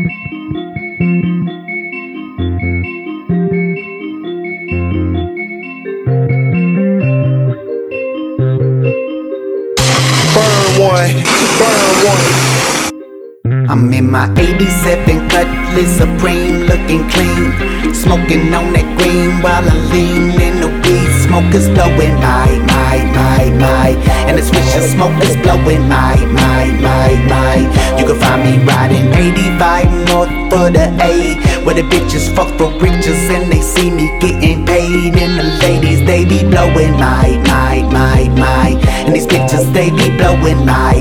I'm in my 87 Cutlass Supreme, looking clean, smoking on that green while I lean in the weed. Smoke is blowing my, and the swisher smoke is blowing my. You can find me riding 85 north for the A, where the bitches fuck for riches and they see me getting paid. And the ladies, they be blowing my, and these bitches, they be blowing my.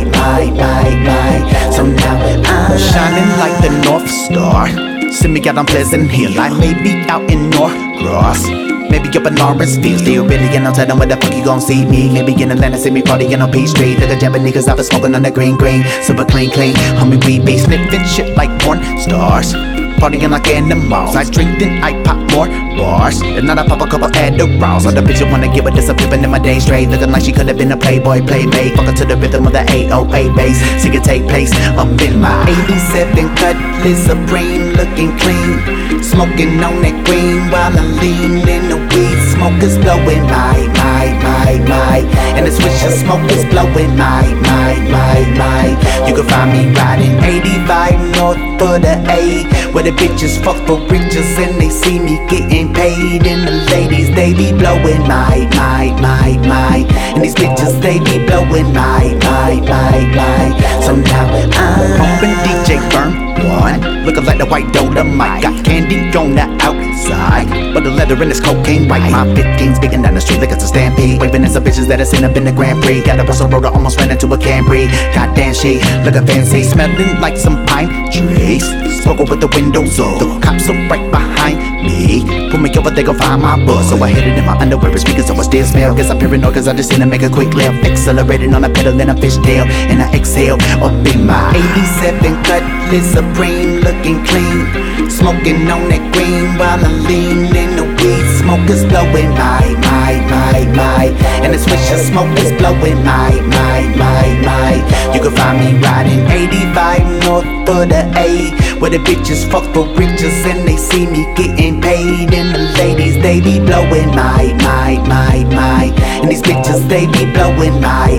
So now I'm shining like the North Star. Send me out on Pleasant Hill, I may be out in Norcross, maybe up in Lawrenceville. Still really ain't no telling where the fuck you gon' see me. Maybe in Atlanta, see me partying on Peachtree. Like a Japanese niggas, I been smoking on the green, super clean. Homie, we be sniffing shit like porn stars, partying like animals. I drink, then I pop more bars, and then I pop a couple Adderalls. All the bitches wanna get with this, I'm flipping in my day straight, looking like she could've been a Playboy playmate. Fuck her to the rhythm of the 808 bass, see it take place up in my 87 Cutlass Supreme, looking clean, smoking on that green while I lean in the weed. Smoke is blowing my, and the swisher smoke is blowing my. You can find me riding 85 north for the A, where the bitches fuck for riches and they see me getting paid. And the ladies, they be blowing my, and these bitches, they be blowing my. So now I'm bumping DJ Firm One, looking like the white Dolomite. Got candy on the outside, but the leather in this cocaine white. My 15's speaking down the street like it's a stampede, waving at some bitches that I seen up in the Grand Prix. Got a Russell Road, almost ran into a Camry. Goddamn, she looking fancy, smelling like some pine trees. Smoking with the windows up, the cops are right behind me. Pull me over, they gon' find my bus. So I hit it in my underwear and speakers, so I still smell. Guess I'm paranoid, cause I just seen her make a quick left. Accelerating on a pedal and a fishtail, and I exhale up in my 87 Cutlass Supreme, looking clean, smoking on that green while I lean in the weed. Smoke is blowing my, and the swisher smoke is blowing my. You can find me riding 85 north for the A, where the bitches fuck for riches and they see me getting paid. And the ladies, they be blowing my, and these bitches, they be blowing my.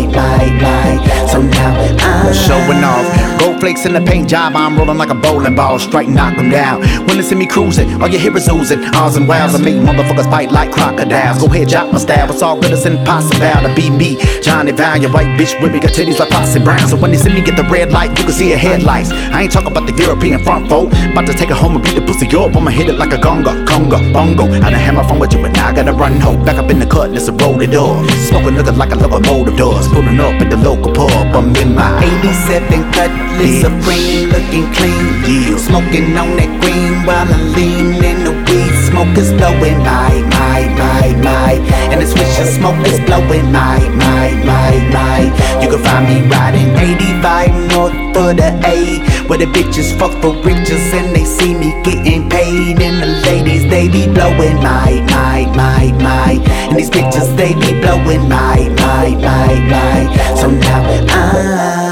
So now I'm showing off, gold flakes in the paint job, I'm rolling like a bowling ball, straight knock them down. When they see me cruising, all you hear is oozing, ahs and wows. I make motherfuckers bite like crocodiles. Go ahead, drop my style, it's all good, it's impossible to be me. Johnny Valiant, white bitch with me, got titties like Foxy Brown. So when they see me get the red light, you can see her headlights. I ain't talking about the European front folk, about to take her home and beat the pussy up. I'ma hit it like a conga, bongo. I done had my phone with you, but now I gotta run home. Back up in the Cutlass and roll it up, smoking looking like a locomotive does, pulling up at the local pub. I'm in my 87 Cutlass Supreme, looking clean, smoking on that green while I lean in the weed. Smoke is blowing my, and the swisher smoke is blowing my. You can find me riding 85 north for the A, where the bitches fuck for riches and they see me getting paid. And the ladies, they be blowing my, and these bitches, they be blowing my. So now I'm